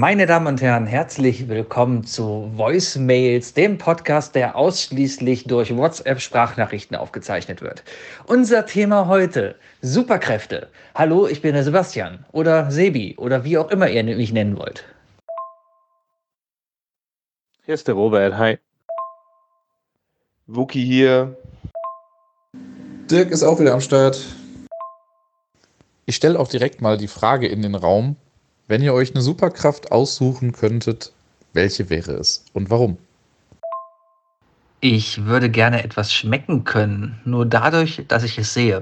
Meine Damen und Herren, herzlich willkommen zu Voicemails, dem Podcast, der ausschließlich durch WhatsApp-Sprachnachrichten aufgezeichnet wird. Unser Thema heute: Superkräfte. Hallo, ich bin der Sebastian oder Sebi oder wie auch immer ihr mich nennen wollt. Hier ist der Robert, hi. Wookie hier. Dirk ist auch wieder am Start. Ich stelle auch direkt mal die Frage in den Raum: Wenn ihr euch eine Superkraft aussuchen könntet, welche wäre es und warum? Ich würde gerne etwas schmecken können, nur dadurch, dass ich es sehe.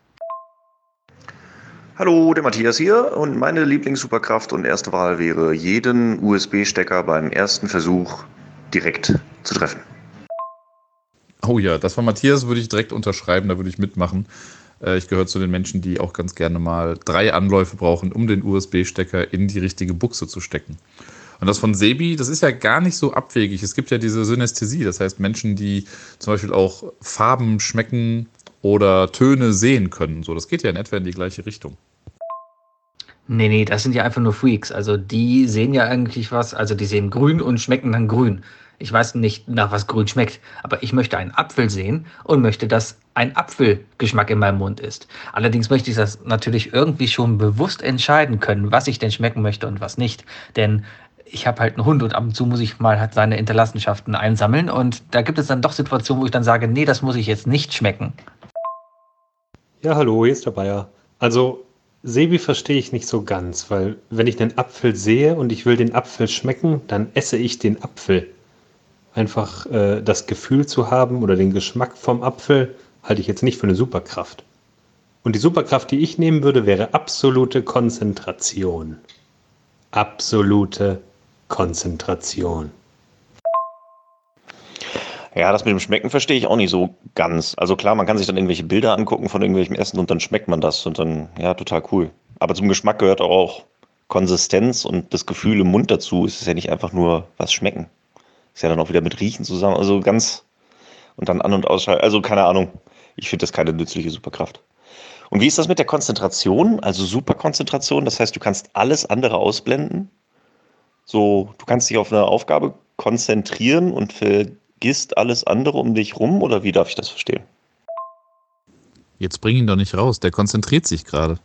Hallo, der Matthias hier und meine Lieblings-Superkraft und erste Wahl wäre, jeden USB-Stecker beim ersten Versuch direkt zu treffen. Oh ja, das von Matthias würde ich direkt unterschreiben, da würde ich mitmachen. Ich gehöre zu den Menschen, die auch ganz gerne mal 3 Anläufe brauchen, um den USB-Stecker in die richtige Buchse zu stecken. Und das von Sebi, das ist ja gar nicht so abwegig. Es gibt ja diese Synästhesie, das heißt Menschen, die zum Beispiel auch Farben schmecken oder Töne sehen können. So, das geht ja in etwa in die gleiche Richtung. Nee, das sind ja einfach nur Freaks. Also die sehen ja eigentlich was, also die sehen grün und schmecken dann grün. Ich weiß nicht, nach was grün schmeckt, aber ich möchte einen Apfel sehen und möchte, dass ein Apfelgeschmack in meinem Mund ist. Allerdings möchte ich das natürlich irgendwie schon bewusst entscheiden können, was ich denn schmecken möchte und was nicht. Denn ich habe halt einen Hund und ab und zu muss ich mal halt seine Hinterlassenschaften einsammeln und da gibt es dann doch Situationen, wo ich dann sage, nee, das muss ich jetzt nicht schmecken. Ja, hallo, hier ist der Bayer. Also, Sebi verstehe ich nicht so ganz, weil wenn ich einen Apfel sehe und ich will den Apfel schmecken, dann esse ich den Apfel. Einfach das Gefühl zu haben oder den Geschmack vom Apfel halte ich jetzt nicht für eine Superkraft. Und die Superkraft, die ich nehmen würde, wäre absolute Konzentration. Absolute Konzentration. Ja, das mit dem Schmecken verstehe ich auch nicht so ganz. Also klar, man kann sich dann irgendwelche Bilder angucken von irgendwelchem Essen und dann schmeckt man das und dann, ja, total cool. Aber zum Geschmack gehört auch Konsistenz und das Gefühl im Mund dazu. Es ist ja nicht einfach nur was schmecken. Ist ja dann auch wieder mit Riechen zusammen. Also ganz und dann an- und ausschalten. Also keine Ahnung. Ich finde das keine nützliche Superkraft. Und wie ist das mit der Konzentration? Also Superkonzentration, das heißt, du kannst alles andere ausblenden. So, du kannst dich auf eine Aufgabe konzentrieren und vergisst alles andere um dich rum, oder wie darf ich das verstehen? Jetzt bring ihn doch nicht raus, der konzentriert sich gerade.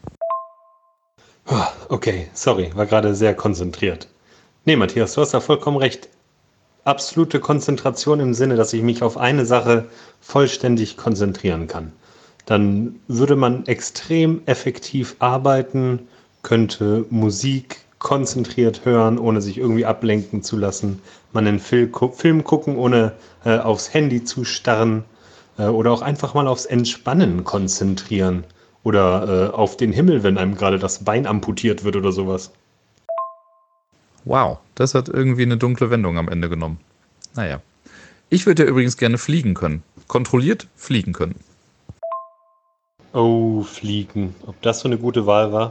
Okay, sorry, war gerade sehr konzentriert. Nee, Matthias, du hast da vollkommen recht. Absolute Konzentration im Sinne, dass ich mich auf eine Sache vollständig konzentrieren kann. Dann würde man extrem effektiv arbeiten, könnte Musik konzentriert hören, ohne sich irgendwie ablenken zu lassen. Man einen Film gucken, ohne aufs Handy zu starren. Oder auch einfach mal aufs Entspannen konzentrieren. Oder auf den Himmel, wenn einem gerade das Bein amputiert wird oder sowas. Wow, das hat irgendwie eine dunkle Wendung am Ende genommen. Naja. Ich würde ja übrigens gerne fliegen können. Kontrolliert fliegen können. Oh, Fliegen. Ob das so eine gute Wahl war?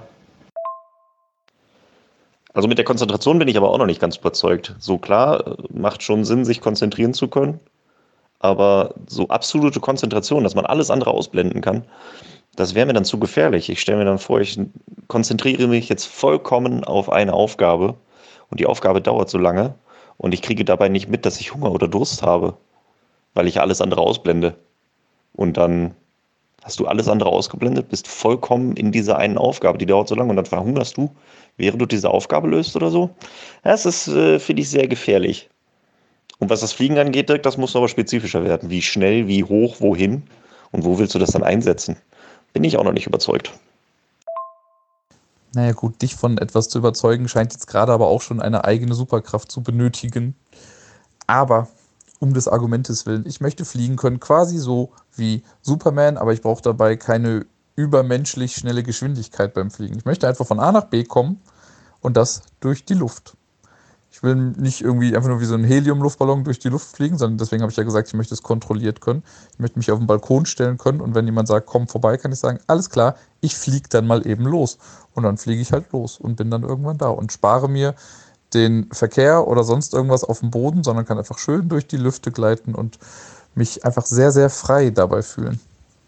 Also mit der Konzentration bin ich aber auch noch nicht ganz überzeugt. So klar, macht schon Sinn, sich konzentrieren zu können. Aber so absolute Konzentration, dass man alles andere ausblenden kann, das wäre mir dann zu gefährlich. Ich stelle mir dann vor, ich konzentriere mich jetzt vollkommen auf eine Aufgabe und die Aufgabe dauert so lange und ich kriege dabei nicht mit, dass ich Hunger oder Durst habe, weil ich alles andere ausblende. Und dann hast du alles andere ausgeblendet, bist vollkommen in dieser einen Aufgabe, die dauert so lange und dann verhungerst du, während du diese Aufgabe löst oder so. Das ist, finde ich, sehr gefährlich. Und was das Fliegen angeht, Dirk, das muss aber spezifischer werden. Wie schnell, wie hoch, wohin und wo willst du das dann einsetzen? Bin ich auch noch nicht überzeugt. Naja gut, dich von etwas zu überzeugen, scheint jetzt gerade aber auch schon eine eigene Superkraft zu benötigen. Aber um des Argumentes willen, ich möchte fliegen können, quasi so wie Superman, aber ich brauche dabei keine übermenschlich schnelle Geschwindigkeit beim Fliegen. Ich möchte einfach von A nach B kommen und das durch die Luft. Ich will nicht irgendwie einfach nur wie so ein Helium-Luftballon durch die Luft fliegen, sondern deswegen habe ich ja gesagt, ich möchte es kontrolliert können. Ich möchte mich auf den Balkon stellen können und wenn jemand sagt, komm vorbei, kann ich sagen, alles klar, ich fliege dann mal eben los. Und dann fliege ich halt los und bin dann irgendwann da und spare mir den Verkehr oder sonst irgendwas auf dem Boden, sondern kann einfach schön durch die Lüfte gleiten und mich einfach sehr, sehr frei dabei fühlen.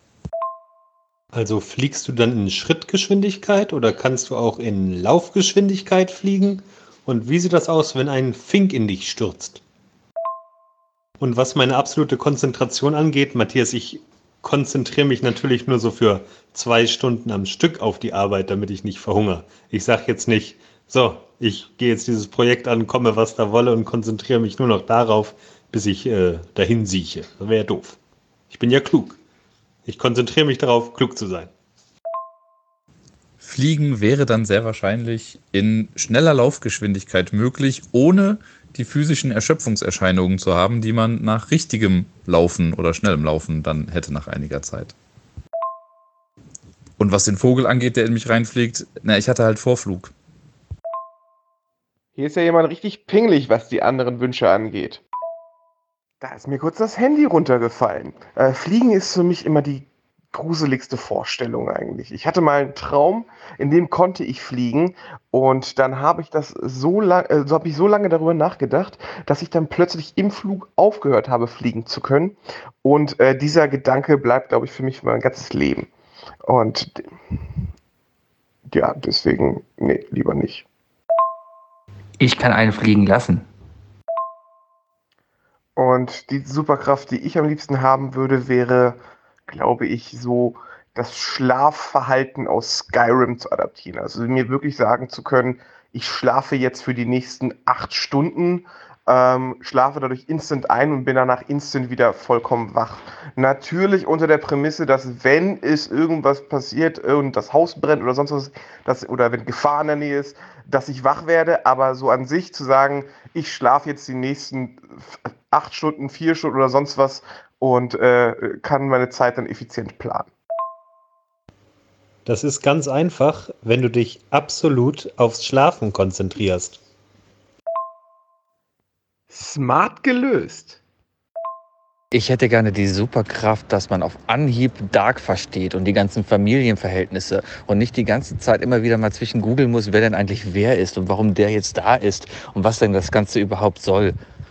Also fliegst du dann in Schrittgeschwindigkeit oder kannst du auch in Laufgeschwindigkeit fliegen? Und wie sieht das aus, wenn ein Fink in dich stürzt? Und was meine absolute Konzentration angeht, Matthias, ich konzentriere mich natürlich nur so für 2 Stunden am Stück auf die Arbeit, damit ich nicht verhungere. Ich sage jetzt nicht, so, ich gehe jetzt dieses Projekt an, komme was da wolle und konzentriere mich nur noch darauf, bis ich dahin sieche. Das wäre ja doof. Ich bin ja klug. Ich konzentriere mich darauf, klug zu sein. Fliegen wäre dann sehr wahrscheinlich in schneller Laufgeschwindigkeit möglich, ohne die physischen Erschöpfungserscheinungen zu haben, die man nach richtigem Laufen oder schnellem Laufen dann hätte nach einiger Zeit. Und was den Vogel angeht, der in mich reinfliegt, ich hatte halt Vorflug. Hier ist ja jemand richtig pingelig, was die anderen Wünsche angeht. Da ist mir kurz das Handy runtergefallen. Fliegen ist für mich immer die gruseligste Vorstellung eigentlich. Ich hatte mal einen Traum, in dem konnte ich fliegen und dann habe ich so lange darüber nachgedacht, dass ich dann plötzlich im Flug aufgehört habe, fliegen zu können. Und dieser Gedanke bleibt, glaube ich, für mich für mein ganzes Leben. Und ja, deswegen, nee, lieber nicht. Ich kann einen fliegen lassen. Und die Superkraft, die ich am liebsten haben würde, wäre, glaube ich, so das Schlafverhalten aus Skyrim zu adaptieren. Also mir wirklich sagen zu können, ich schlafe jetzt für die nächsten 8 Stunden, schlafe dadurch instant ein und bin danach instant wieder vollkommen wach. Natürlich unter der Prämisse, dass wenn es irgendwas passiert und das Haus brennt oder sonst was, oder wenn Gefahr in der Nähe ist, dass ich wach werde, aber so an sich zu sagen, ich schlafe jetzt die nächsten 8 Stunden, 4 Stunden oder sonst was und kann meine Zeit dann effizient planen. Das ist ganz einfach, wenn du dich absolut aufs Schlafen konzentrierst. Smart gelöst. Ich hätte gerne die Superkraft, dass man auf Anhieb Dark versteht und die ganzen Familienverhältnisse und nicht die ganze Zeit immer wieder mal zwischen googeln muss, wer denn eigentlich wer ist und warum der jetzt da ist und was denn das Ganze überhaupt soll.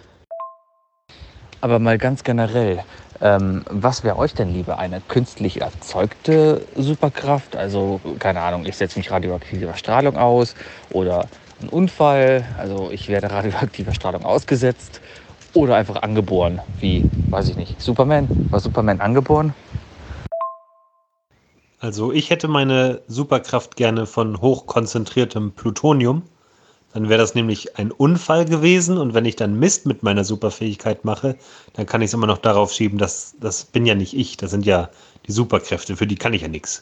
Aber mal ganz generell, was wäre euch denn lieber? Eine künstlich erzeugte Superkraft? Also, keine Ahnung, ich setze mich radioaktiver Strahlung aus oder ein Unfall, also ich werde radioaktiver Strahlung ausgesetzt oder einfach angeboren, wie, weiß ich nicht, Superman? War Superman angeboren? Also ich hätte meine Superkraft gerne von hochkonzentriertem Plutonium. Dann wäre das nämlich ein Unfall gewesen und wenn ich dann Mist mit meiner Superfähigkeit mache, dann kann ich es immer noch darauf schieben, dass das bin ja nicht ich, das sind ja die Superkräfte, für die kann ich ja nichts.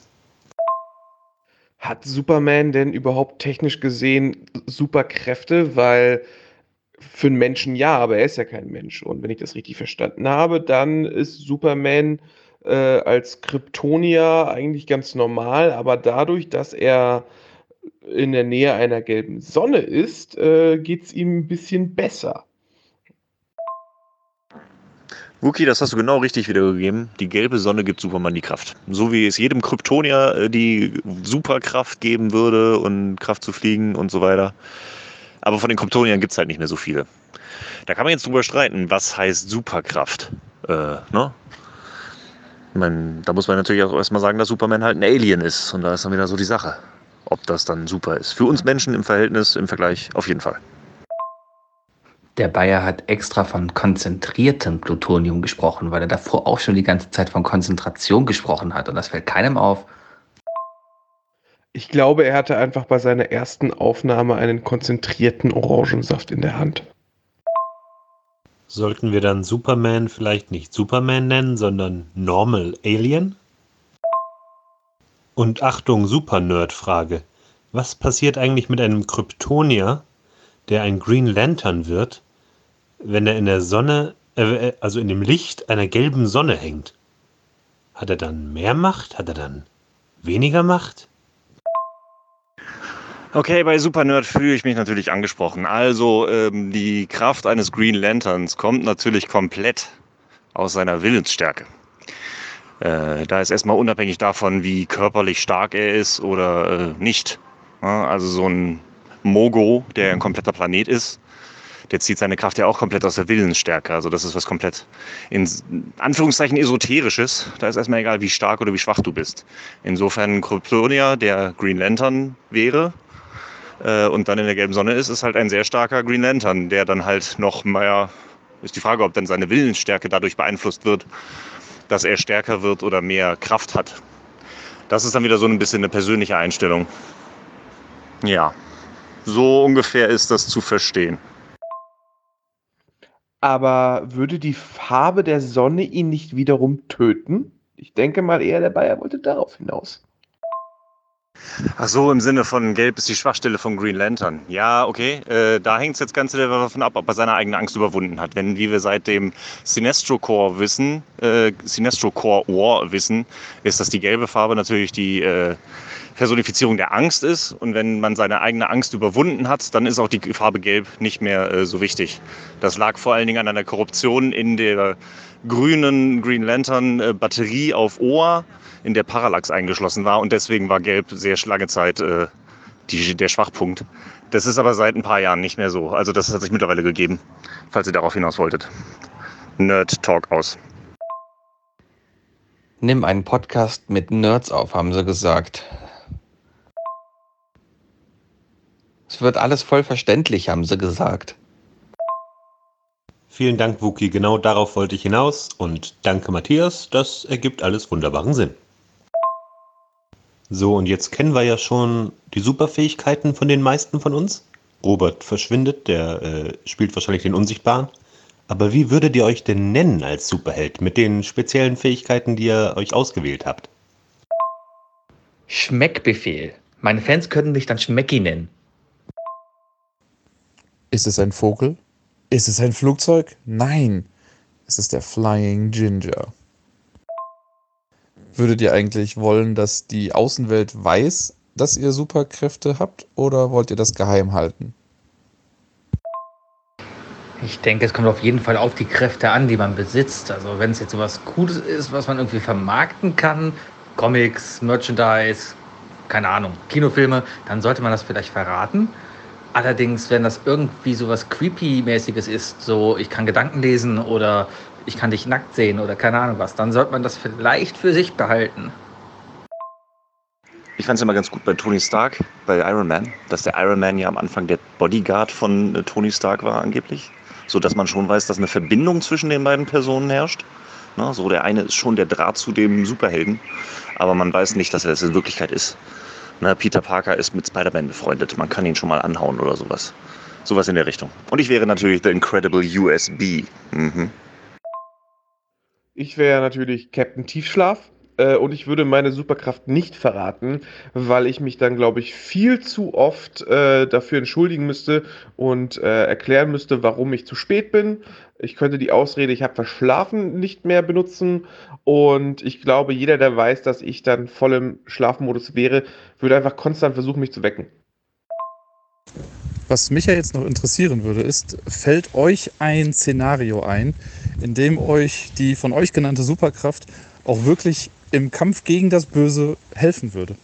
Hat Superman denn überhaupt technisch gesehen Superkräfte? Weil für einen Menschen ja, aber er ist ja kein Mensch. Und wenn ich das richtig verstanden habe, dann ist Superman als Kryptonier eigentlich ganz normal, aber dadurch, dass er in der Nähe einer gelben Sonne ist, geht es ihm ein bisschen besser. Wookie, das hast du genau richtig wiedergegeben. Die gelbe Sonne gibt Superman die Kraft. So wie es jedem Kryptonier die Superkraft geben würde und Kraft zu fliegen und so weiter. Aber von den Kryptoniern gibt es halt nicht mehr so viele. Da kann man jetzt drüber streiten, was heißt Superkraft. Ne? Da muss man natürlich auch erstmal sagen, dass Superman halt ein Alien ist. Und da ist dann wieder so die Sache, ob das dann super ist. Für uns Menschen im Vergleich auf jeden Fall. Der Bayer hat extra von konzentriertem Plutonium gesprochen, weil er davor auch schon die ganze Zeit von Konzentration gesprochen hat. Und das fällt keinem auf. Ich glaube, er hatte einfach bei seiner ersten Aufnahme einen konzentrierten Orangensaft in der Hand. Sollten wir dann Superman vielleicht nicht Superman nennen, sondern Normal Alien? Und Achtung, Super-Nerd-Frage. Was passiert eigentlich mit einem Kryptonier, der ein Green Lantern wird, wenn er in der Sonne, also in dem Licht einer gelben Sonne hängt? Hat er dann mehr Macht? Hat er dann weniger Macht? Okay, bei Supernerd fühle ich mich natürlich angesprochen. Also die Kraft eines Green Lanterns kommt natürlich komplett aus seiner Willensstärke. Da ist erstmal unabhängig davon, wie körperlich stark er ist oder nicht. Ja, also so ein Mogo, der ein kompletter Planet ist, der zieht seine Kraft ja auch komplett aus der Willensstärke. Also das ist was komplett in Anführungszeichen Esoterisches. Da ist erstmal egal, wie stark oder wie schwach du bist. Insofern ein Kryptonier, der Green Lantern wäre, und dann in der gelben Sonne ist halt ein sehr starker Green Lantern, der dann halt noch mehr, ist die Frage, ob dann seine Willensstärke dadurch beeinflusst wird, dass er stärker wird oder mehr Kraft hat. Das ist dann wieder so ein bisschen eine persönliche Einstellung. Ja, so ungefähr ist das zu verstehen. Aber würde die Farbe der Sonne ihn nicht wiederum töten? Ich denke mal eher, der Bayer wollte darauf hinaus. Ach so, im Sinne von Gelb ist die Schwachstelle von Green Lantern. Ja, okay. Da hängt es jetzt ganz davon ab, ob er seine eigene Angst überwunden hat. Wenn, wie wir seit dem Sinestro Corps War wissen, ist, dass die gelbe Farbe natürlich die Personifizierung der Angst ist. Und wenn man seine eigene Angst überwunden hat, dann ist auch die Farbe Gelb nicht mehr so wichtig. Das lag vor allen Dingen an einer Korruption in der grünen Green Lantern Batterie auf Oa, in der Parallax eingeschlossen war, und deswegen war Gelb sehr lange Zeit der Schwachpunkt. Das ist aber seit ein paar Jahren nicht mehr so. Also das hat sich mittlerweile gegeben, falls ihr darauf hinaus wolltet. Nerd Talk aus. Nimm einen Podcast mit Nerds auf, haben sie gesagt. Es wird alles voll verständlich, haben sie gesagt. Vielen Dank, Wookie. Genau darauf wollte ich hinaus. Und danke, Matthias. Das ergibt alles wunderbaren Sinn. So, und jetzt kennen wir ja schon die Superfähigkeiten von den meisten von uns. Robert verschwindet, der spielt wahrscheinlich den Unsichtbaren. Aber wie würdet ihr euch denn nennen als Superheld mit den speziellen Fähigkeiten, die ihr euch ausgewählt habt? Schmeckbefehl. Meine Fans könnten mich dann Schmecki nennen. Ist es ein Vogel? Ist es ein Flugzeug? Nein, es ist der Flying Ginger. Würdet ihr eigentlich wollen, dass die Außenwelt weiß, dass ihr Superkräfte habt, oder wollt ihr das geheim halten? Ich denke, es kommt auf jeden Fall auf die Kräfte an, die man besitzt. Also wenn es jetzt sowas Cooles ist, was man irgendwie vermarkten kann, Comics, Merchandise, keine Ahnung, Kinofilme, dann sollte man das vielleicht verraten. Allerdings, wenn das irgendwie sowas Creepy-mäßiges ist, so ich kann Gedanken lesen oder ich kann dich nackt sehen oder keine Ahnung was, dann sollte man das vielleicht für sich behalten. Ich fand es immer ganz gut bei Tony Stark, bei Iron Man, dass der Iron Man ja am Anfang der Bodyguard von Tony Stark war angeblich. So dass man schon weiß, dass eine Verbindung zwischen den beiden Personen herrscht. Na, so der eine ist schon der Draht zu dem Superhelden, aber man weiß nicht, dass er es in Wirklichkeit ist. Na, Peter Parker ist mit Spider-Man befreundet, man kann ihn schon mal anhauen oder sowas. Sowas in der Richtung. Und ich wäre natürlich The Incredible USB. Mhm. Ich wäre natürlich Captain Tiefschlaf und ich würde meine Superkraft nicht verraten, weil ich mich dann, glaube ich, viel zu oft dafür entschuldigen müsste und erklären müsste, warum ich zu spät bin. Ich könnte die Ausrede, ich habe verschlafen, nicht mehr benutzen, und ich glaube, jeder, der weiß, dass ich dann voll im Schlafmodus wäre, würde einfach konstant versuchen, mich zu wecken. Was mich ja jetzt noch interessieren würde, ist, fällt euch ein Szenario ein, in dem euch die von euch genannte Superkraft auch wirklich im Kampf gegen das Böse helfen würde?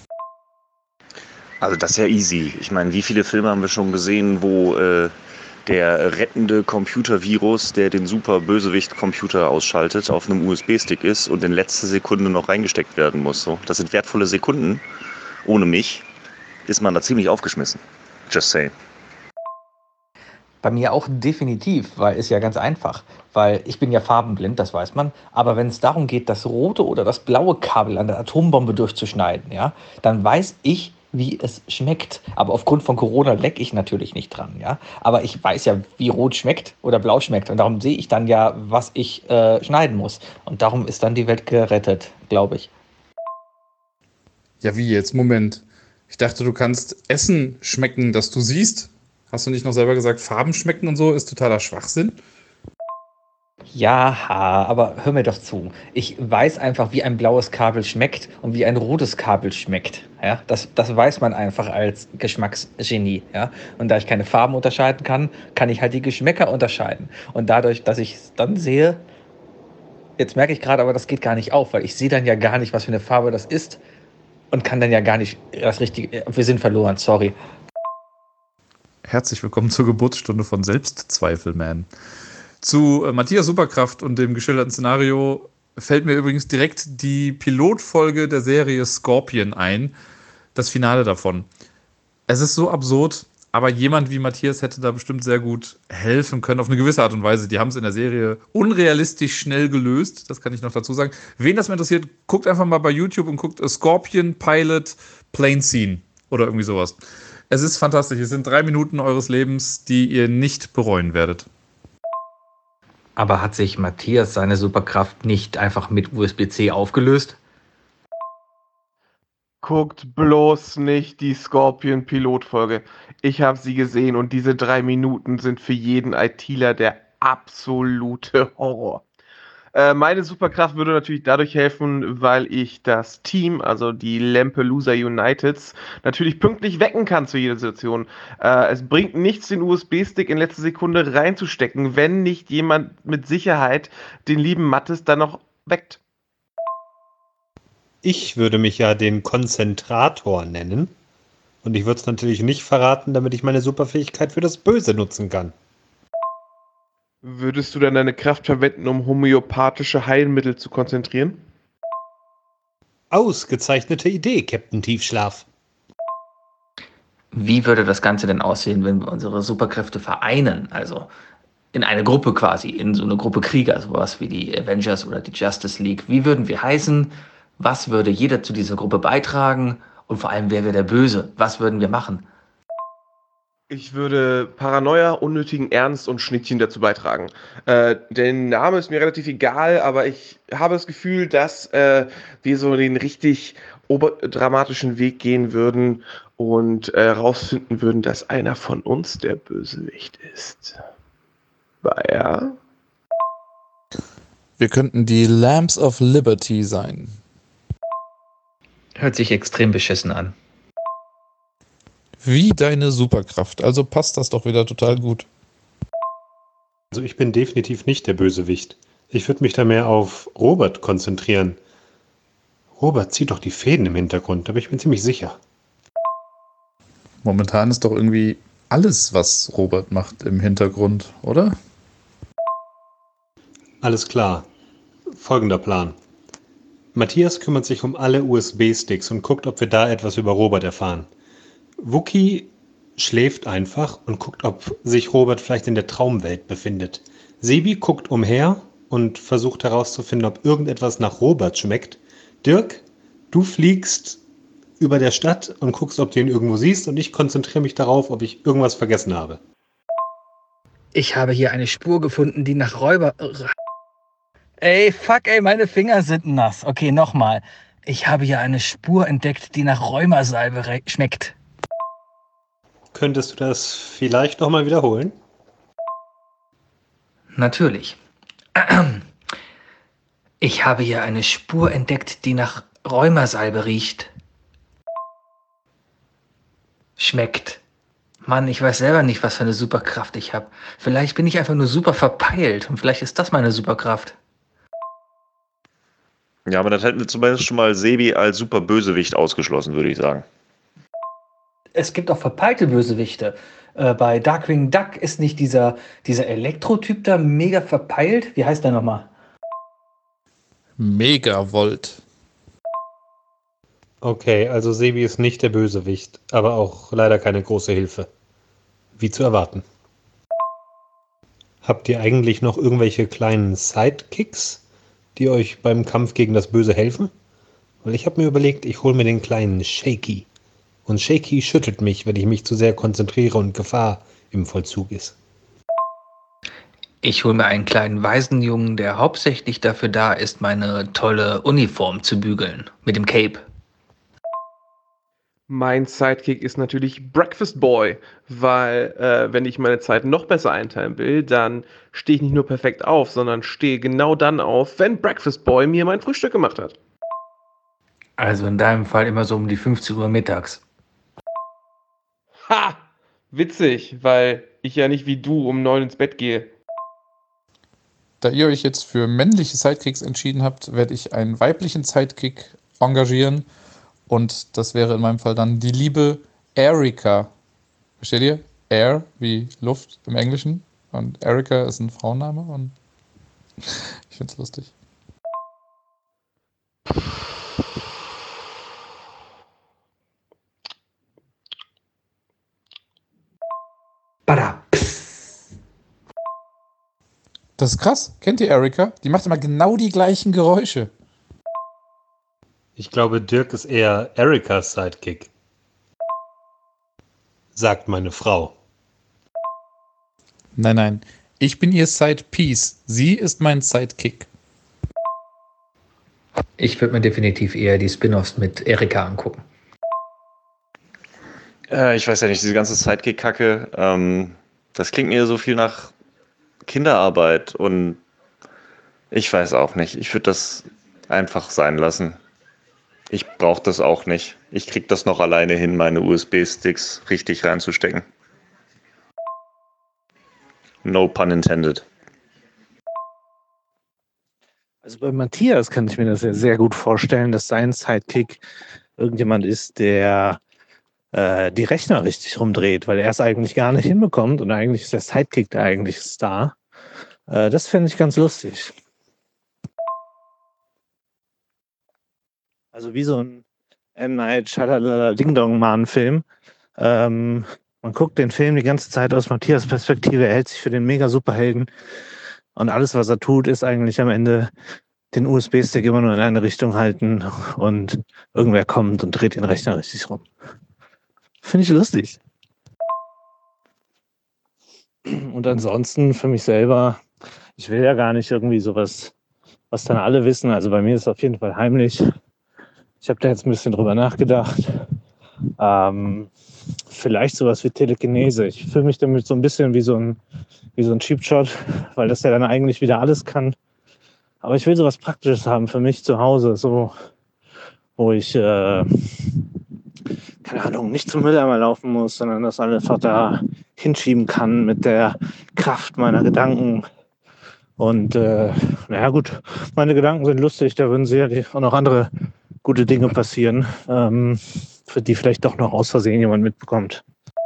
Also das ist ja easy. Ich meine, wie viele Filme haben wir schon gesehen, wo der rettende Computervirus, der den Super-Bösewicht-Computer ausschaltet, auf einem USB-Stick ist und in letzter Sekunde noch reingesteckt werden muss. So, das sind wertvolle Sekunden. Ohne mich ist man da ziemlich aufgeschmissen. Just saying. Bei mir auch definitiv, weil ist ja ganz einfach. Weil ich bin ja farbenblind, das weiß man. Aber wenn es darum geht, das rote oder das blaue Kabel an der Atombombe durchzuschneiden, ja, dann weiß ich, wie es schmeckt. Aber aufgrund von Corona lecke ich natürlich nicht dran, ja. Aber ich weiß ja, wie rot schmeckt oder blau schmeckt. Und darum sehe ich dann ja, was ich schneiden muss. Und darum ist dann die Welt gerettet, glaube ich. Ja, wie jetzt? Moment. Ich dachte, du kannst Essen schmecken, das du siehst. Hast du nicht noch selber gesagt, Farben schmecken und so ist totaler Schwachsinn? Ja, aber hör mir doch zu. Ich weiß einfach, wie ein blaues Kabel schmeckt und wie ein rotes Kabel schmeckt. Ja, das weiß man einfach als Geschmacksgenie. Ja? Und da ich keine Farben unterscheiden kann, kann ich halt die Geschmäcker unterscheiden. Und dadurch, dass ich es dann sehe, jetzt merke ich gerade, aber das geht gar nicht auf, weil ich sehe dann ja gar nicht, was für eine Farbe das ist und kann dann ja gar nicht das Richtige. Wir sind verloren, sorry. Herzlich willkommen zur Geburtsstunde von Selbstzweifelman. Zu Matthias Superkraft und dem geschilderten Szenario fällt mir übrigens direkt die Pilotfolge der Serie Scorpion ein, das Finale davon. Es ist so absurd, aber jemand wie Matthias hätte da bestimmt sehr gut helfen können, auf eine gewisse Art und Weise. Die haben es in der Serie unrealistisch schnell gelöst, das kann ich noch dazu sagen. Wen das mal interessiert, guckt einfach mal bei YouTube und guckt Scorpion Pilot Plane Scene oder irgendwie sowas. Es ist fantastisch. Es sind 3 Minuten eures Lebens, die ihr nicht bereuen werdet. Aber hat sich Matthias seine Superkraft nicht einfach mit USB-C aufgelöst? Guckt bloß nicht die Scorpion-Pilotfolge. Ich habe sie gesehen und diese 3 Minuten sind für jeden ITler der absolute Horror. Meine Superkraft würde natürlich dadurch helfen, weil ich das Team, also die Lampelusa Uniteds, natürlich pünktlich wecken kann zu jeder Situation. Es bringt nichts, den USB-Stick in letzter Sekunde reinzustecken, wenn nicht jemand mit Sicherheit den lieben Mattes dann noch weckt. Ich würde mich ja den Konzentrator nennen. Und ich würde es natürlich nicht verraten, damit ich meine Superfähigkeit für das Böse nutzen kann. Würdest du dann deine Kraft verwenden, um homöopathische Heilmittel zu konzentrieren? Ausgezeichnete Idee, Captain Tiefschlaf. Wie würde das Ganze denn aussehen, wenn wir unsere Superkräfte vereinen? Also in eine Gruppe quasi, in so eine Gruppe Krieger, sowas wie die Avengers oder die Justice League. Wie würden wir heißen? Was würde jeder zu dieser Gruppe beitragen? Und vor allem, wer wäre der Böse? Was würden wir machen? Ich würde Paranoia, unnötigen Ernst und Schnittchen dazu beitragen. Der Name ist mir relativ egal, aber ich habe das Gefühl, dass wir so den richtig oberdramatischen Weg gehen würden und rausfinden würden, dass einer von uns der Bösewicht ist. Bayer? Wir könnten die Lamps of Liberty sein. Hört sich extrem beschissen an. Wie deine Superkraft. Also passt das doch wieder total gut. Also ich bin definitiv nicht der Bösewicht. Ich würde mich da mehr auf Robert konzentrieren. Robert zieht doch die Fäden im Hintergrund, da bin ich mir ziemlich sicher. Momentan ist doch irgendwie alles, was Robert macht, im Hintergrund, oder? Alles klar. Folgender Plan. Matthias kümmert sich um alle USB-Sticks und guckt, ob wir da etwas über Robert erfahren. Wookie schläft einfach und guckt, ob sich Robert vielleicht in der Traumwelt befindet. Sebi guckt umher und versucht herauszufinden, ob irgendetwas nach Robert schmeckt. Dirk, du fliegst über der Stadt und guckst, ob du ihn irgendwo siehst, und ich konzentriere mich darauf, ob ich irgendwas vergessen habe. Ich habe hier eine Spur gefunden, die nach Räuber... Ey, fuck, ey, meine Finger sind nass. Okay, nochmal. Ich habe hier eine Spur entdeckt, die nach Rheumasalbe schmeckt. Könntest du das vielleicht nochmal wiederholen? Natürlich. Ich habe hier eine Spur entdeckt, die nach Rheumasalbe riecht. Schmeckt. Mann, ich weiß selber nicht, was für eine Superkraft ich habe. Vielleicht bin ich einfach nur super verpeilt und vielleicht ist das meine Superkraft. Ja, aber dann hätten wir zumindest schon mal Sebi als super Bösewicht ausgeschlossen, würde ich sagen. Es gibt auch verpeilte Bösewichte. Bei Darkwing Duck ist nicht dieser Elektrotyp da mega verpeilt. Wie heißt der nochmal? Megavolt. Okay, also Sebi ist nicht der Bösewicht, aber auch leider keine große Hilfe. Wie zu erwarten. Habt ihr eigentlich noch irgendwelche kleinen Sidekicks, die euch beim Kampf gegen das Böse helfen? Weil ich habe mir überlegt, ich hole mir den kleinen Shaky. Und Shaky schüttelt mich, wenn ich mich zu sehr konzentriere und Gefahr im Vollzug ist. Ich hole mir einen kleinen Waisenjungen, der hauptsächlich dafür da ist, meine tolle Uniform zu bügeln. Mit dem Cape. Mein Sidekick ist natürlich Breakfast Boy, weil wenn ich meine Zeit noch besser einteilen will, dann stehe ich nicht nur perfekt auf, sondern stehe genau dann auf, wenn Breakfast Boy mir mein Frühstück gemacht hat. Also in deinem Fall immer so um die 15 Uhr mittags. Ha! Witzig, weil ich ja nicht wie du um 9 ins Bett gehe. Da ihr euch jetzt für männliche Sidekicks entschieden habt, werde ich einen weiblichen Sidekick engagieren. Und das wäre in meinem Fall dann die liebe Erika. Versteht ihr? Air wie Luft im Englischen. Und Erika ist ein Frauenname. Und ich finde es lustig. Das ist krass. Kennt ihr Erika? Die macht immer genau die gleichen Geräusche. Ich glaube, Dirk ist eher Erikas Sidekick, sagt meine Frau. Nein. Ich bin ihr Sidepiece. Sie ist mein Sidekick. Ich würde mir definitiv eher die Spin-offs mit Erika angucken. Ich weiß ja nicht, diese ganze Sidekick-Kacke, das klingt mir so viel nach Kinderarbeit und ich weiß auch nicht. Ich würde das einfach sein lassen. Ich brauche das auch nicht. Ich krieg das noch alleine hin, meine USB-Sticks richtig reinzustecken. No pun intended. Also bei Matthias kann ich mir das ja sehr gut vorstellen, dass sein Sidekick irgendjemand ist, der die Rechner richtig rumdreht, weil er es eigentlich gar nicht hinbekommt und eigentlich ist der Sidekick der eigentliche Star. Das fände ich ganz lustig. Also wie so ein M. Night Shyamalan Ding Dong Man Film. Man guckt den Film die ganze Zeit aus Matthias Perspektive, er hält sich für den Mega-Superhelden und alles, was er tut, ist eigentlich am Ende den USB-Stick immer nur in eine Richtung halten und irgendwer kommt und dreht den Rechner richtig rum. Finde ich lustig. Und ansonsten für mich selber, ich will ja gar nicht irgendwie sowas, was dann alle wissen. Also bei mir ist es auf jeden Fall heimlich. Ich habe da jetzt ein bisschen drüber nachgedacht. Vielleicht sowas wie Telekinese. Ich fühle mich damit so ein bisschen wie so ein Cheap Shot, weil das ja dann eigentlich wieder alles kann. Aber ich will sowas Praktisches haben für mich zu Hause, so wo ich keine Ahnung, nicht zum Mülleimer laufen muss, sondern das einfach da hinschieben kann mit der Kraft meiner Gedanken. Und naja gut, meine Gedanken sind lustig, da würden sicherlich auch noch andere gute Dinge passieren, für die vielleicht doch noch aus Versehen jemand mitbekommt.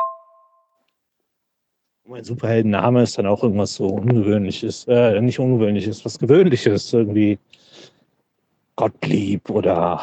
Mein Superheldenname ist dann auch irgendwas so Ungewöhnliches, nicht Ungewöhnliches, was Gewöhnliches, irgendwie Gottlieb oder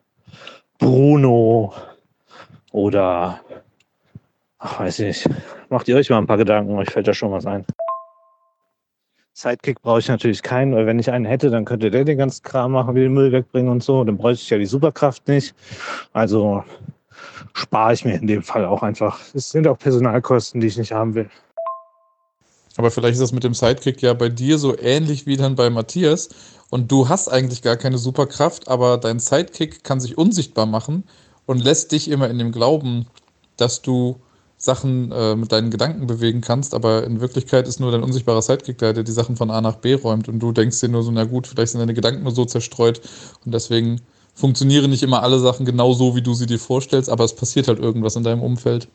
Bruno oder, ach weiß ich nicht, macht ihr euch mal ein paar Gedanken, euch fällt da schon was ein. Sidekick brauche ich natürlich keinen, weil wenn ich einen hätte, dann könnte der den ganzen Kram machen, wie den Müll wegbringen und so, dann bräuchte ich ja die Superkraft nicht. Also spare ich mir in dem Fall auch einfach. Es sind auch Personalkosten, die ich nicht haben will. Aber vielleicht ist das mit dem Sidekick ja bei dir so ähnlich wie dann bei Matthias. Und du hast eigentlich gar keine Superkraft, aber dein Sidekick kann sich unsichtbar machen und lässt dich immer in dem Glauben, dass du Sachen mit deinen Gedanken bewegen kannst, aber in Wirklichkeit ist nur dein unsichtbarer Sidekick da, der die Sachen von A nach B räumt und du denkst dir nur so, na gut, vielleicht sind deine Gedanken nur so zerstreut und deswegen funktionieren nicht immer alle Sachen genau so, wie du sie dir vorstellst, aber es passiert halt irgendwas in deinem Umfeld.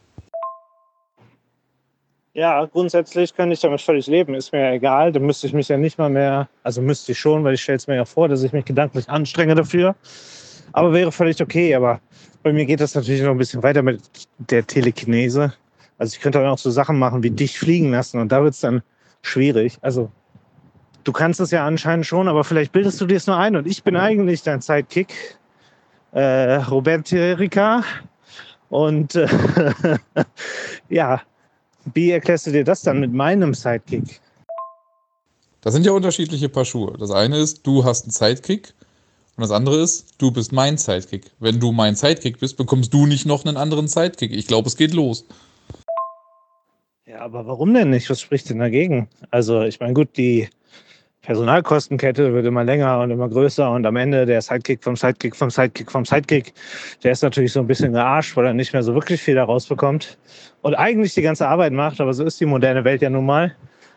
Ja, grundsätzlich kann ich damit völlig leben, ist mir ja egal, dann müsste ich mich ja nicht mal mehr, also müsste ich schon, weil ich stelle es mir ja vor, dass ich mich gedanklich anstrenge dafür, aber wäre völlig okay, aber bei mir geht das natürlich noch ein bisschen weiter mit der Telekinese. Also ich könnte dann auch so Sachen machen wie dich fliegen lassen und da wird es dann schwierig. Also du kannst es ja anscheinend schon, aber vielleicht bildest du dir es nur ein und ich bin eigentlich dein Sidekick, Robert Erika. Und ja, wie erklärst du dir das dann mit meinem Sidekick? Das sind ja unterschiedliche Paar Schuhe. Das eine ist, du hast einen Sidekick und das andere ist, du bist mein Sidekick. Wenn du mein Sidekick bist, bekommst du nicht noch einen anderen Sidekick. Ich glaube, es geht los. Ja, aber warum denn nicht? Was spricht denn dagegen? Also ich meine, gut, die Personalkostenkette wird immer länger und immer größer und am Ende der Sidekick vom Sidekick vom Sidekick vom Sidekick, der ist natürlich so ein bisschen gearscht, weil er nicht mehr so wirklich viel da rausbekommt und eigentlich die ganze Arbeit macht, aber so ist die moderne Welt ja nun mal.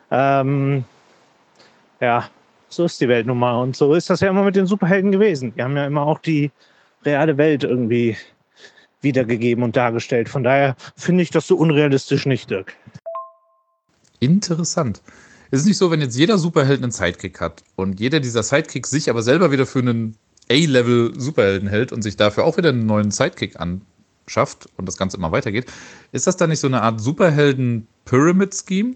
Ja, so ist die Welt nun mal und so ist das ja immer mit den Superhelden gewesen. Die haben ja immer auch die reale Welt irgendwie wiedergegeben und dargestellt. Von daher finde ich das so unrealistisch nicht, Dirk. Interessant. Es ist nicht so, wenn jetzt jeder Superheld einen Sidekick hat und jeder dieser Sidekicks sich aber selber wieder für einen A-Level-Superhelden hält und sich dafür auch wieder einen neuen Sidekick anschafft und das Ganze immer weitergeht, ist das dann nicht so eine Art Superhelden-Pyramid-Scheme?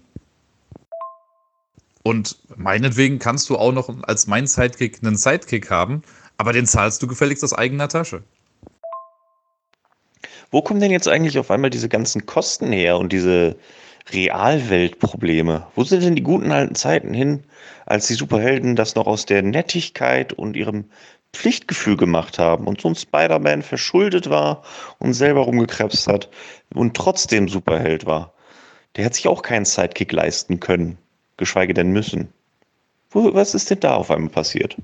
Und meinetwegen kannst du auch noch als mein Sidekick einen Sidekick haben, aber den zahlst du gefälligst aus eigener Tasche. Wo kommen denn jetzt eigentlich auf einmal diese ganzen Kosten her und diese Realweltprobleme. Wo sind denn die guten alten Zeiten hin, als die Superhelden das noch aus der Nettigkeit und ihrem Pflichtgefühl gemacht haben und so ein Spider-Man verschuldet war und selber rumgekrebst hat und trotzdem Superheld war? Der hat sich auch keinen Sidekick leisten können, geschweige denn müssen. Was ist denn da auf einmal passiert?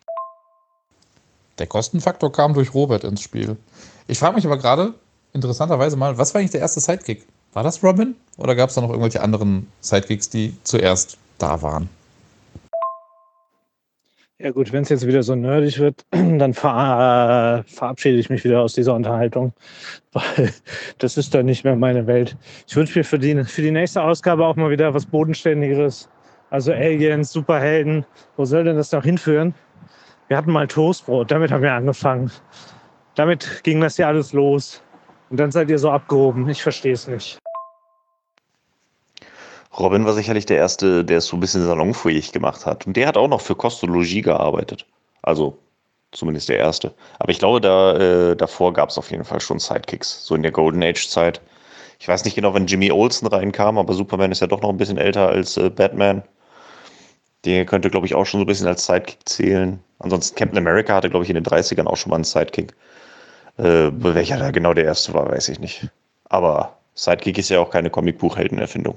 Der Kostenfaktor kam durch Robert ins Spiel. Ich frage mich aber gerade, interessanterweise mal, was war eigentlich der erste Sidekick? War das Robin? Oder gab es da noch irgendwelche anderen Sidekicks, die zuerst da waren? Ja gut, wenn es jetzt wieder so nerdig wird, dann verabschiede ich mich wieder aus dieser Unterhaltung, weil das ist dann nicht mehr meine Welt. Ich wünsche mir für die nächste Ausgabe auch mal wieder was Bodenständigeres. Also Aliens, Superhelden, wo soll denn das noch hinführen? Wir hatten mal Toastbrot, damit haben wir angefangen. Damit ging das ja alles los. Und dann seid ihr so abgehoben. Ich verstehe es nicht. Robin war sicherlich der Erste, der es so ein bisschen salonfähig gemacht hat. Und der hat auch noch für Kostologie gearbeitet. Also zumindest der Erste. Aber ich glaube, davor gab es auf jeden Fall schon Sidekicks. So in der Golden Age-Zeit. Ich weiß nicht genau, wann Jimmy Olsen reinkam, aber Superman ist ja doch noch ein bisschen älter als Batman. Der könnte, glaube ich, auch schon so ein bisschen als Sidekick zählen. Ansonsten Captain America hatte, glaube ich, in den 30ern auch schon mal einen Sidekick. Welcher da genau der Erste war, weiß ich nicht. Aber Sidekick ist ja auch keine Comicbuchheldenerfindung.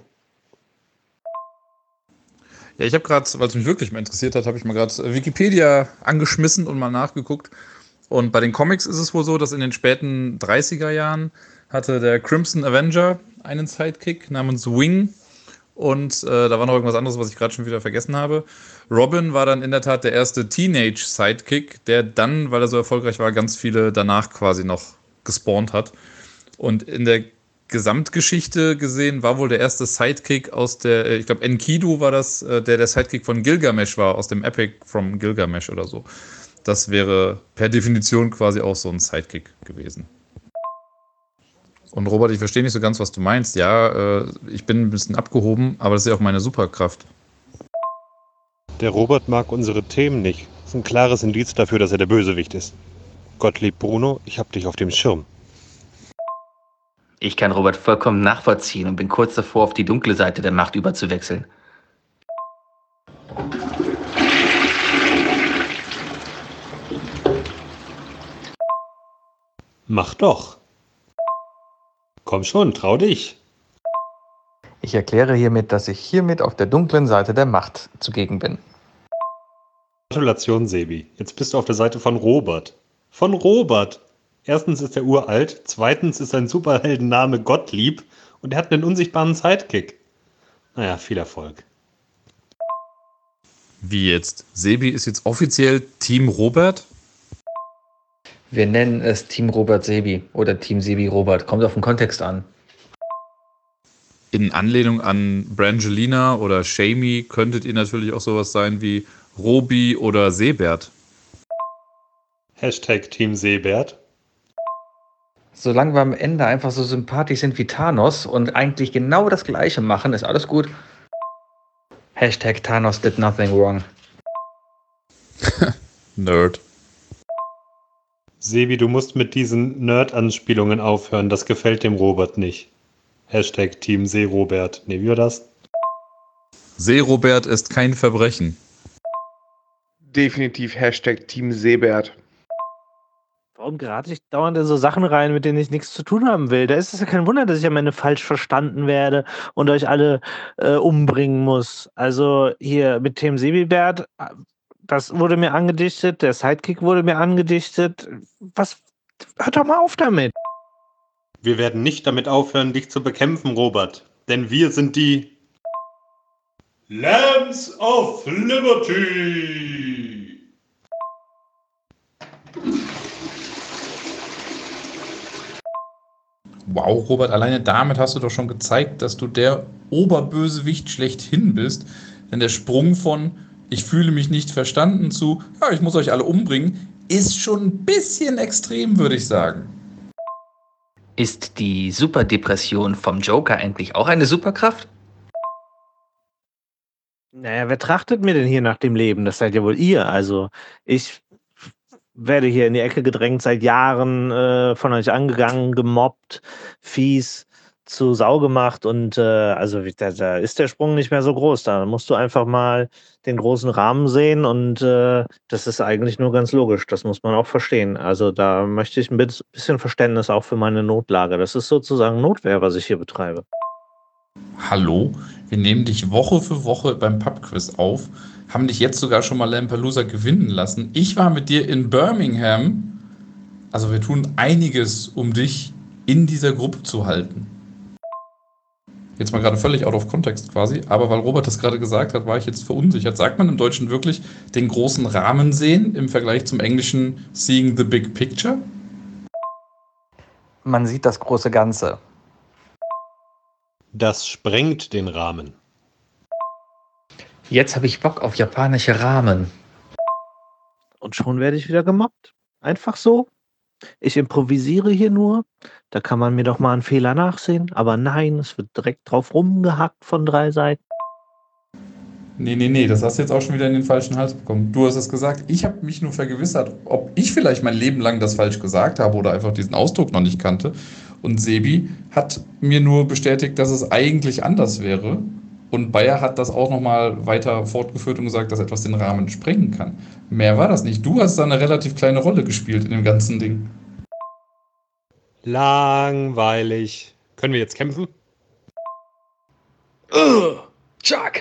Ja, ich habe gerade, weil es mich wirklich mal interessiert hat, habe ich mal gerade Wikipedia angeschmissen und mal nachgeguckt. Und bei den Comics ist es wohl so, dass in den späten 30er Jahren hatte der Crimson Avenger einen Sidekick namens Wing. Und da war noch irgendwas anderes, was ich gerade schon wieder vergessen habe. Robin war dann in der Tat der erste Teenage-Sidekick, der dann, weil er so erfolgreich war, ganz viele danach quasi noch gespawnt hat. Und in der Gesamtgeschichte gesehen war wohl der erste Sidekick aus der, ich glaube Enkidu war das, der Sidekick von Gilgamesh war, aus dem Epic from Gilgamesh oder so. Das wäre per Definition quasi auch so ein Sidekick gewesen. Und Robert, ich verstehe nicht so ganz, was du meinst. Ja, ich bin ein bisschen abgehoben, aber das ist ja auch meine Superkraft. Der Robert mag unsere Themen nicht. Das ist ein klares Indiz dafür, dass er der Bösewicht ist. Gottlieb Bruno, ich hab dich auf dem Schirm. Ich kann Robert vollkommen nachvollziehen und bin kurz davor, auf die dunkle Seite der Macht überzuwechseln. Mach doch. Komm schon, trau dich. Ich erkläre hiermit, dass ich hiermit auf der dunklen Seite der Macht zugegen bin. Gratulation, Sebi. Jetzt bist du auf der Seite von Robert. Von Robert. Erstens ist er uralt, zweitens ist sein Superheldenname Gottlieb und er hat einen unsichtbaren Sidekick. Naja, viel Erfolg. Wie jetzt? Sebi ist jetzt offiziell Team Robert? Wir nennen es Team Robert Sebi oder Team Sebi Robert. Kommt auf den Kontext an. In Anlehnung an Brangelina oder Shamey könntet ihr natürlich auch sowas sein wie Robi oder Seebert. Hashtag Team Seebert. Solange wir am Ende einfach so sympathisch sind wie Thanos und eigentlich genau das Gleiche machen, ist alles gut. Hashtag Thanos did nothing wrong. Nerd. Sebi, du musst mit diesen Nerd-Anspielungen aufhören. Das gefällt dem Robert nicht. Hashtag Team Seerobert. Ne, wie war das? Seerobert ist kein Verbrechen. Definitiv Hashtag Team Seebert. Warum gerate ich dauernd in so Sachen rein, mit denen ich nichts zu tun haben will? Da ist es ja kein Wunder, dass ich am Ende falsch verstanden werde und euch alle umbringen muss. Also hier mit Team Sebibert, das wurde mir angedichtet, der Sidekick wurde mir angedichtet. Was? Hört doch mal auf damit. Wir werden nicht damit aufhören, dich zu bekämpfen, Robert. Denn wir sind die Lambs of Liberty. Wow, Robert, alleine damit hast du doch schon gezeigt, dass du der Oberbösewicht schlechthin bist. Denn der Sprung von ich fühle mich nicht verstanden zu ja, ich muss euch alle umbringen, ist schon ein bisschen extrem, würde ich sagen. Ist die Superdepression vom Joker eigentlich auch eine Superkraft? Naja, wer trachtet mir denn hier nach dem Leben? Das seid ja wohl ihr. Also ich werde hier in die Ecke gedrängt, seit Jahren von euch angegangen, gemobbt, fies. zu Sau gemacht und also da ist der Sprung nicht mehr so groß. Da musst du einfach mal den großen Rahmen sehen und das ist eigentlich nur ganz logisch. Das muss man auch verstehen. Also da möchte ich ein bisschen Verständnis auch für meine Notlage. Das ist sozusagen Notwehr, was ich hier betreibe. Hallo, wir nehmen dich Woche für Woche beim Pubquiz auf, haben dich jetzt sogar schon mal Lampelusa gewinnen lassen. Ich war mit dir in Birmingham. Also wir tun einiges, um dich in dieser Gruppe zu halten. Jetzt mal gerade völlig out of context quasi, aber weil Robert das gerade gesagt hat, war ich jetzt verunsichert. Sagt man im Deutschen wirklich den großen Rahmen sehen im Vergleich zum englischen Seeing the Big Picture? Man sieht das große Ganze. Das sprengt den Rahmen. Jetzt habe ich Bock auf japanische Ramen. Und schon werde ich wieder gemobbt. Einfach so. Ich improvisiere hier nur. Da kann man mir doch mal einen Fehler nachsehen. Aber nein, es wird direkt drauf rumgehackt von 3 Seiten. Nee, das hast du jetzt auch schon wieder in den falschen Hals bekommen. Du hast es gesagt, ich habe mich nur vergewissert, ob ich vielleicht mein Leben lang das falsch gesagt habe oder einfach diesen Ausdruck noch nicht kannte. Und Sebi hat mir nur bestätigt, dass es eigentlich anders wäre. Und Bayer hat das auch nochmal weiter fortgeführt und gesagt, dass etwas den Rahmen sprengen kann. Mehr war das nicht. Du hast da eine relativ kleine Rolle gespielt in dem ganzen Ding. Langweilig. Können wir jetzt kämpfen? Chuck!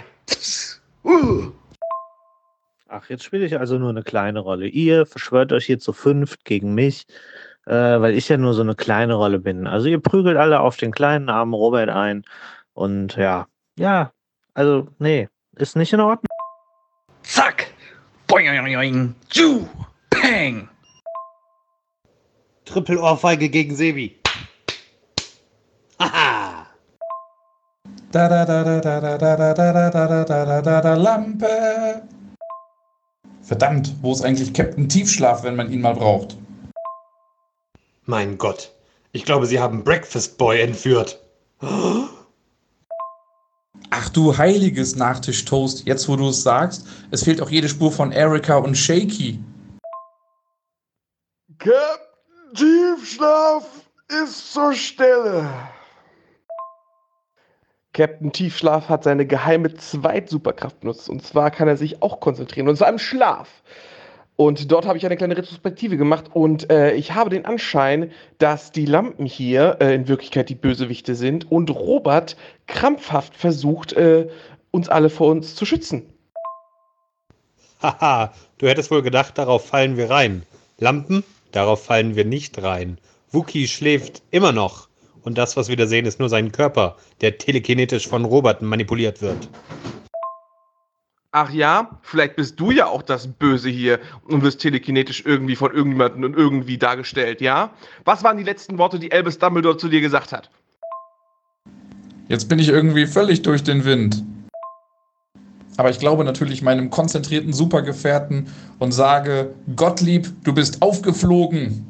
Ach, jetzt spiele ich also nur eine kleine Rolle. Ihr verschwört euch hier zu 5 gegen mich, weil ich ja nur so eine kleine Rolle bin. Also ihr prügelt alle auf den kleinen armen Robert ein. Und ja, also nee, ist nicht in Ordnung. Zack! Boing! Ju! Peng! Triple-Ohrfeige gegen Sebi. Haha! Lampe. Verdammt, wo ist eigentlich Captain Tiefschlaf, wenn man ihn mal braucht? Mein Gott, ich glaube, sie haben Breakfast Boy entführt. Ach du heiliges Nachtischtoast, jetzt wo du es sagst, es fehlt auch jede Spur von Erika und Shaky. Captain Tiefschlaf ist zur Stelle. Captain Tiefschlaf hat seine geheime Zweit-Superkraft benutzt. Und zwar kann er sich auch konzentrieren. Und zwar im Schlaf. Und dort habe ich eine kleine Retrospektive gemacht. Und ich habe den Anschein, dass die Lampen hier in Wirklichkeit die Bösewichte sind. Und Robert krampfhaft versucht, uns alle vor uns zu schützen. Haha, du hättest wohl gedacht, darauf fallen wir rein. Lampen, darauf fallen wir nicht rein. Wookie schläft immer noch. Und das, was wir da sehen, ist nur sein Körper, der telekinetisch von Robert manipuliert wird. Ach ja, vielleicht bist du ja auch das Böse hier und wirst telekinetisch irgendwie von irgendjemandem und irgendwie dargestellt, ja? Was waren die letzten Worte, die Albus Dumbledore zu dir gesagt hat? Jetzt bin ich irgendwie völlig durch den Wind. Aber ich glaube natürlich meinem konzentrierten Supergefährten und sage, Gottlieb, du bist aufgeflogen.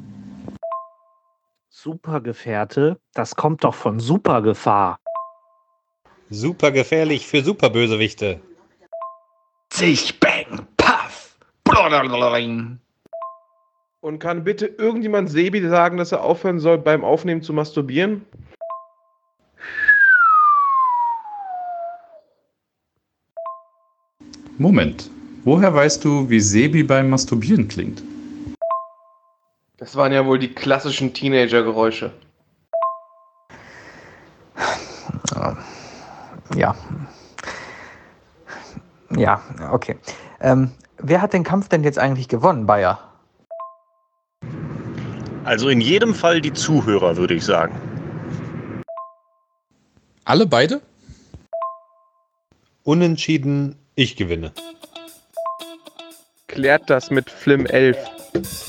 Supergefährte, das kommt doch von Supergefahr. Super gefährlich für Superbösewichte. Sich, bang, paff! Blablabla. Und kann bitte irgendjemand Sebi sagen, dass er aufhören soll, beim Aufnehmen zu masturbieren? Moment, woher weißt du, wie Sebi beim Masturbieren klingt? Das waren ja wohl die klassischen Teenager-Geräusche. Ja. Ja, okay. Wer hat den Kampf denn jetzt eigentlich gewonnen, Bayer? Also in jedem Fall die Zuhörer, würde ich sagen. Alle beide? Unentschieden, ich gewinne. Klärt das mit Flim 11.